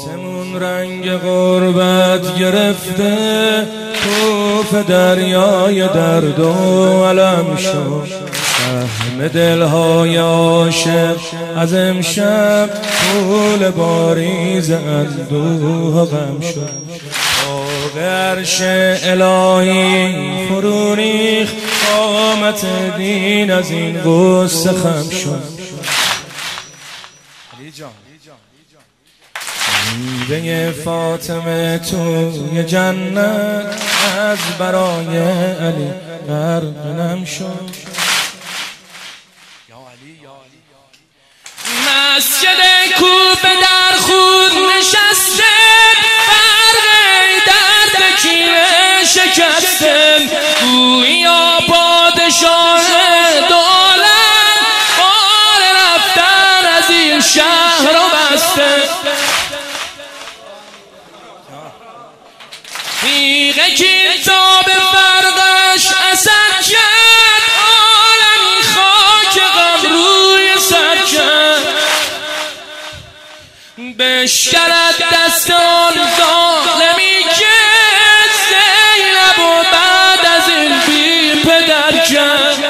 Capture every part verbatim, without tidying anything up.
آسمون رنگ غربت گرفته، توف دریای درد و علم شد. سهم دلهای عاشق از امشب طول باریز اندوه و غم شد. باغ عرش الهی فرو ریخت، قامت دین از این غصه خم شد. میوه فاطمه توی جنت از برای علی غرق شد. مسجد کوبه در خود نشسته، برق درد کینه شکسته. گویا پادشاه دولت بار رفتن از این شهر رو بسته. تیغ کتاب برقش اثر کرد، عالمی خاک غم روی سر کرد. بشکرد دست آن ظالمی که زینب و بعد از این بی پدر کرد.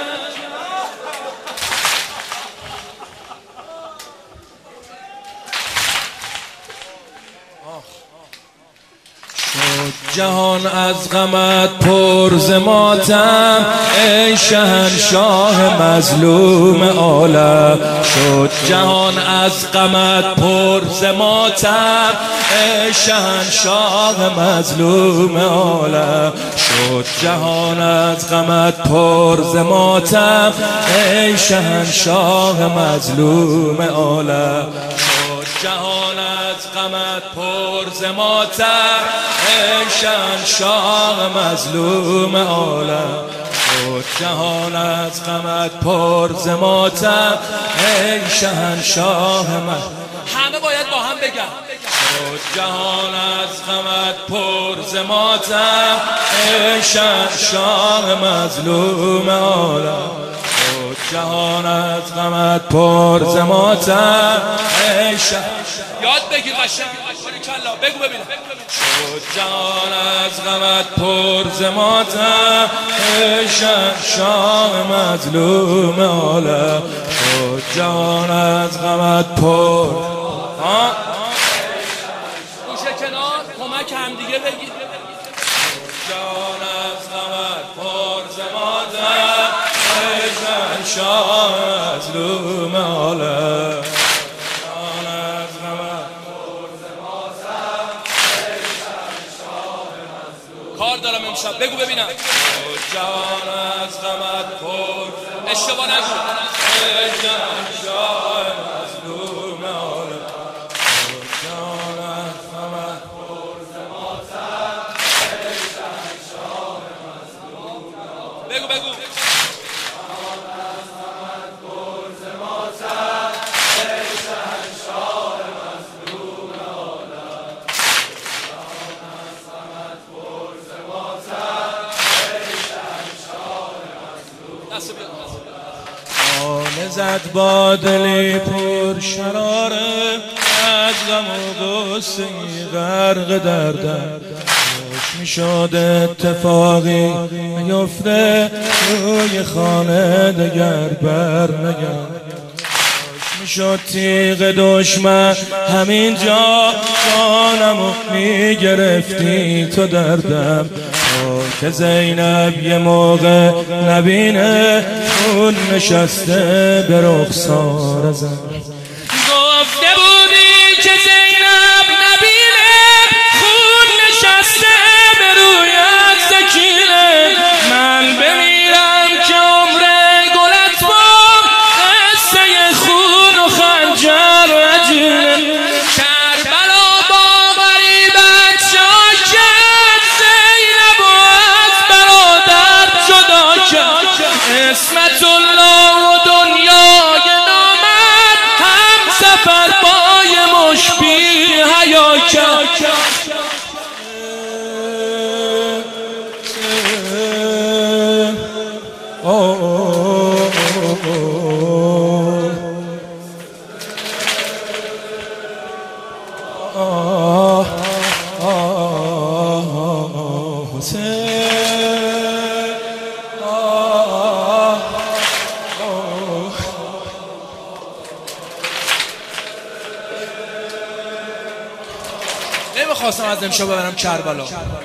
جهان از غمت پر ز ماتم، ای شهنشاه مظلوم عالم. شد جهان از غمت پر ز ماتم، ای شهنشاه مظلوم عالم. شد جهان از غمت پر ز ماتم، ای شهنشاه مظلوم عالم. جهان از غمت پر ز ماتم، ای شهنشاه مظلوم عالم. شد جهان از غمت پر ز ماتم، ای شهنشاه مظلوم. همه باید با هم بگن. شد جهان از غمت پر ز ماتم، ای شهنشاه مظلوم عالم. شد جهان از غمت پر ز ماتم، ای شهنشاه. یاد بگیر قشنگ کلا بگو ببینم. شد جهان از غمت پر ز ماتم، ای شهنشاه مظلوم عالم. شد جهان از غمت پر. گوشه کنار کمک هم دیگه بگیر. جهان از غمت پر ز ماتم، ای شهنشاه مظلوم عالم. کار دارم امشب بگو ببینم. جهان از غمت پر اشتباه نگو. ای شهنشاه مظلوم عالم. جهان از غمت پر ز ماتم، ای شهنشاه مظلوم عالم. بگو بگو. جهان از غمت پر ز ماتم، ای شهنشاه مظلوم عالم. جهان از غمت پر ز ماتم، ای شهنشاه مظلوم. دستو بیار. خانه زد با دلی پر شراره، از غم و غصه غرق دردم. خوش میشد اتفاقی میفته روی خانه دگر بر نگرد. خوش میشد تیغ دشمن همین جا جانمو میگرفتی تو دردم. که زینب یه موقع نبینه خون نشسته به رخسار زن. گفته بودی که زینب نبینه خون نشسته به رویت سکینه. من بمیرم که عمر گلت با قصه خون و خنجر عجینه. کربلا با غریبت شاکت، زینب و از برادر جدا کرد. اسمت الله و دنیای نامد هم سفر با آه آه حسین آه آه نمیخواستم از امشب ببرم کربلا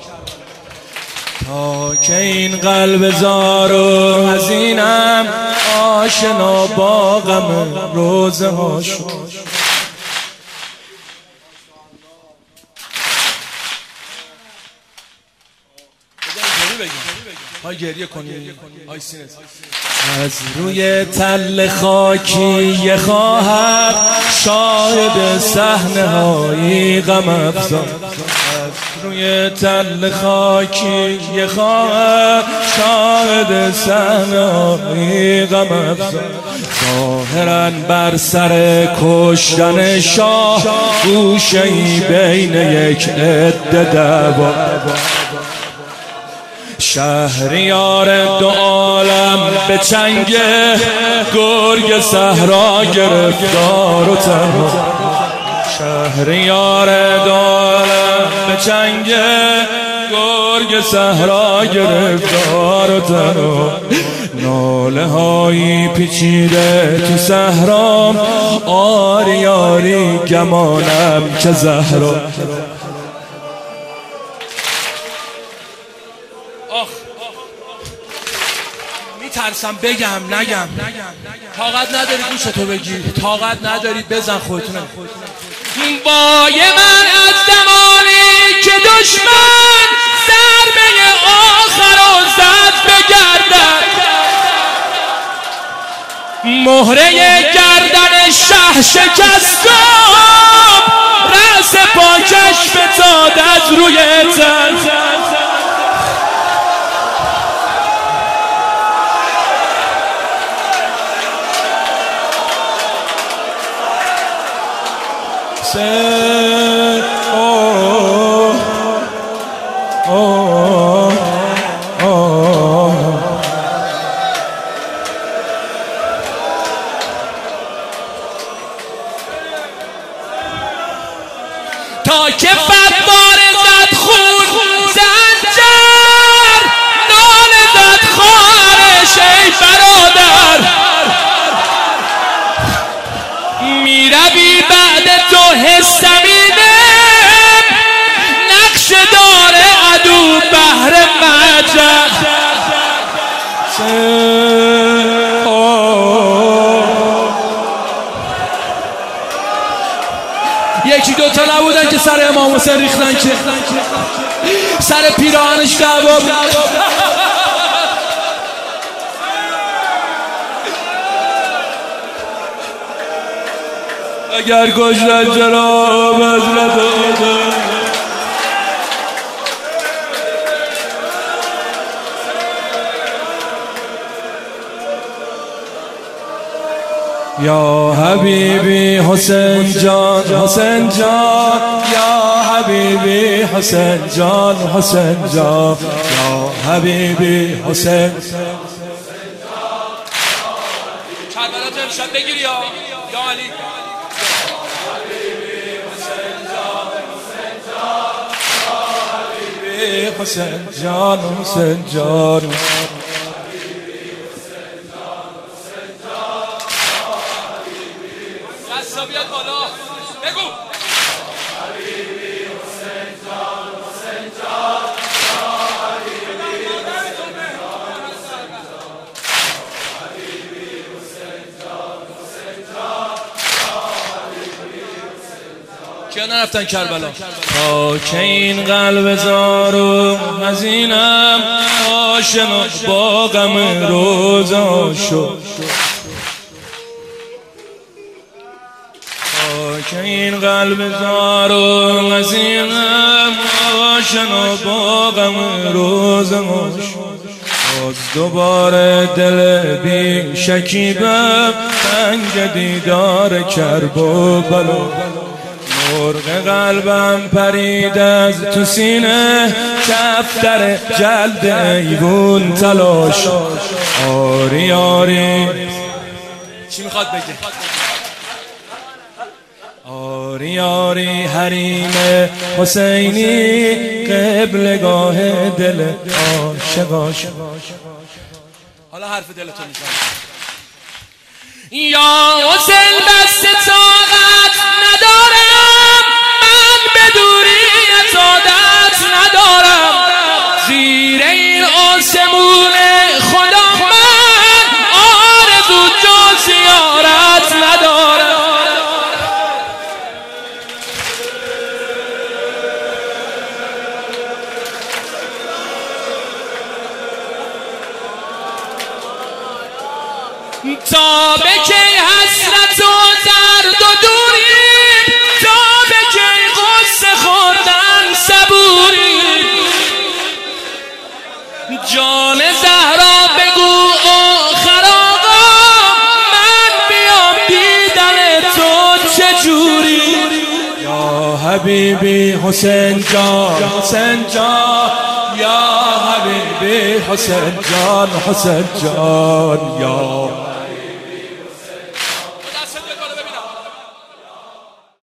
تا که این قلب زار و حزینم آشنا با غم روزه ها شد. های گریه کنی های سینت از روی تل خاکی یه خواهر شاهد صحنه های غم افزا از روی تل خاکی یه خواهر شاهد صحنه های غم افزا ظاهرا بر سر کشتن شاه گوشه‌ای بین یک عده دعوا شهریار دو عالم به چنگ گرگ صحرا گرفتار و تنها شهریار دو عالم به چنگ گرگ صحرا گرفتار و تنها ناله هایی پیچیده تو صحرام آری آری گمانم که زهرا میترسم بگم نگم طاقت نداری گوشتو بگی طاقت نداری بزن خودتونه بای من از زمانی که دشمن ضربه آخر و زد به گردن مهره گردن شه شکستم رأس پاکش فتاد از روی تن oh, oh, oh. تا که فتوار زد خون زنجر نال زد خواهرش ای برادر میروی بعد تو حسمینه نقش داره عدو بهر مجد یکی دوتا نبودن که سر امام حسین ریختن که سر پیراهنش کباب اگر کشتن جناب حضرت آدم یا حبیبی حسین جان حسین جان یا حبیبی حسین جان حسین جان یا حبیبی حسین کربلا تو امشب بگیری یا یا علی حسین جان حسین جان دستا بیاد بالا بگو کیا نرفتن کربلا تا که این قلب زار و حزینم آشنا با غم روزا شد تا که این قلب زار و حزینم آشنا با غم روزا شد باز دوباره دل بی شکیبم تنگ دیدار کرب و بلا مرغ قلبم پرید از تو سینه کفتر جلد ایوون تلاش آری آری چی میخواد بگه یاری یاری حریم حسینی قبلگاه دل عاشقا. حالا حرف دلتون میزنم. یا حسین بس طاقت ندارم، من به دوری عادت ندارم، زیر این آسمون خدا من آرزو جز زیارت ندارم. تا به کی حسرت و درد و دوری، تا به کی غصه خوردن صبوری. جان زهرا بگو آخر آقا، من بیام دیدن تو چجوری. یا حبیبی حسین جان حسین جان، یا حبیبی حسین جان حسین جان، یا